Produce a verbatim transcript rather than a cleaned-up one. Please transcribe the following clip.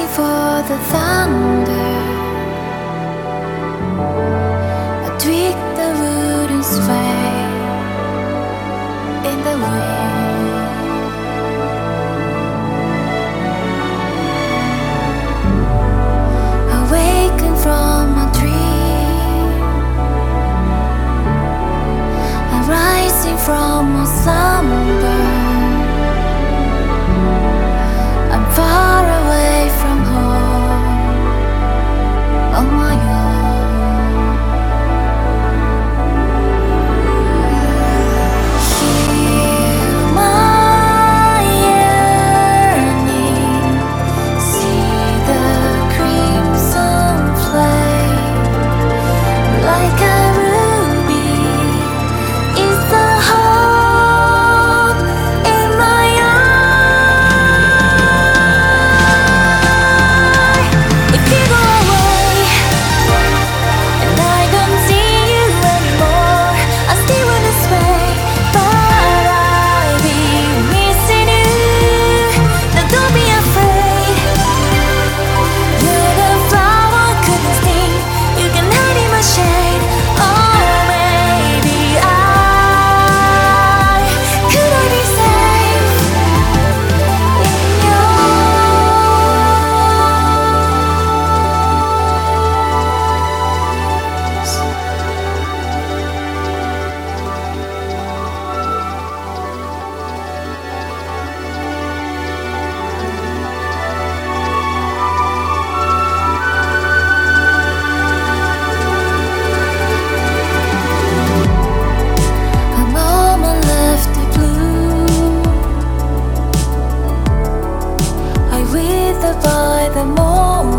for the thunder. I tweak the wooden sway in the wind. Awaken from a dream. I'm rising from a slumber. I'm far away from home on my own. Hear my yearning, see the crimson flame like a ruby. Is the hope in my eye? If you go away and I don't see you anymore, I still wanna sway, but I'll be missing you. Now don't be afraid. You're the flower couldn't sting. You can hide in my shade. Oh, maybe I could I be safe in your a moment left to bloom. I wither by the moment.